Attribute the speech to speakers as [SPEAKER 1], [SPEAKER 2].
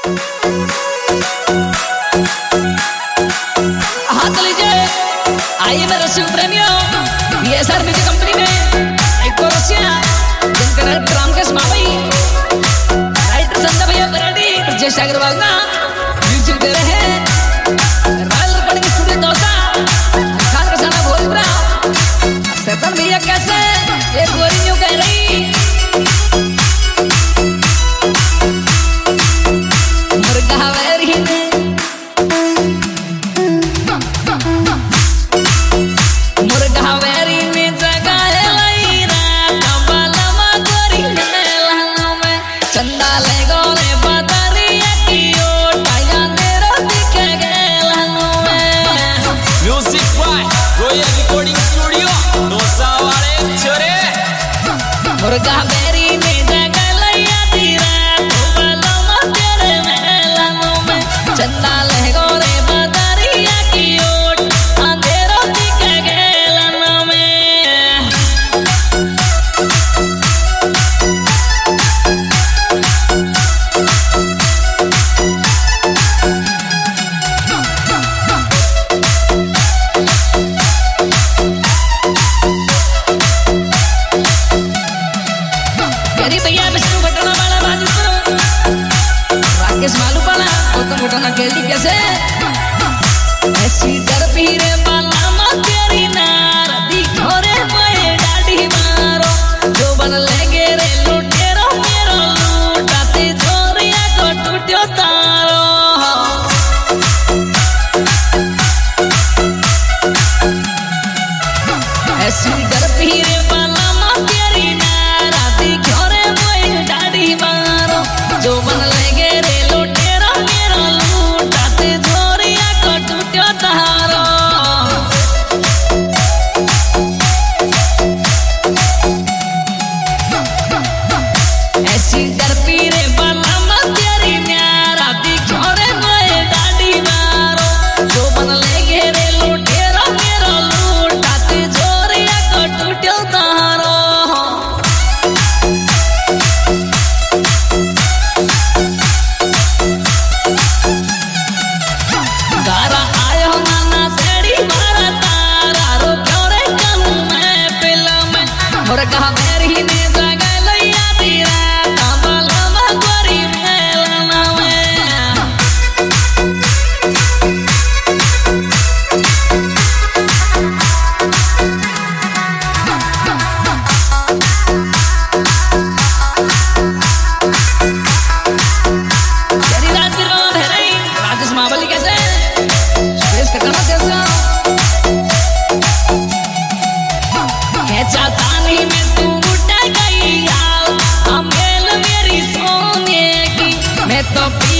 [SPEAKER 1] हाथ लीजिए, आइए मेरे शिव प्रेमियों, ये सर म्यूजिक कंपनी में एक कोरसिया जिनका नाम रामकेश मावई, राइटर संजय भैया बरेडी, जय अग्रवाल ना म्यूजिक दे रहे हैं, royal recording studio Dausa, Khan Rasana Bhojpura, सतन भैया कैसे ये गोरी न्यू कह रही मुर्गा वेरी ने मुर्गा वेरी में जगाए लाई रात बालमा गोरी मेला में चंदा ले गोले बदरिया की ओटाया तेरा दिखे गेला में
[SPEAKER 2] music by royal recording studio Dausa वाले छोरे
[SPEAKER 1] मुर्गा वेरी में जगाए लाई रात बालमा तेरे मेला में चंदा ले गोले बदरिया की ओट अंधेरा दिखे गेला में गरी भैया विष्णु भटना वाला बाजू राकेश मालू वाला गौतम भटना केली कैसे ऐसी डर पीरे बाला मा तेरी नार दिखो रे मोए डाडी मारो जो बन लेगे रे लुटेरो मेरो लूटाते छोरिया को टूट्यो तारो ऐसी डर पीरे बाला मा तेरी नार दिखो रे मोए डाडी मारो जो बन लेगे रे लुटेरो मेरो लूटाते छोरिया को टूट्यो तारो ऐसी डर पीरे बाला मा तेरी न्यारा दिखो रे मोए डाडी मारो जो बन लेगे रे लुटेरो मेरो लूटाते छोरिया को टूट्यो तारो गारा आयो नाना सेड़ी मारा तारा रो क्यों रे कहूँ मैं फिल्म मुर्गा मेरी ने जगह लैया तेरा कांबाला मा गोरी मेला में तेरी रात की रात है नहीं राजेश मावली कैसे शेष कटना कैसा कैचा तानी में तू उठ गई यार अमेल मेरी सोने की मैं तो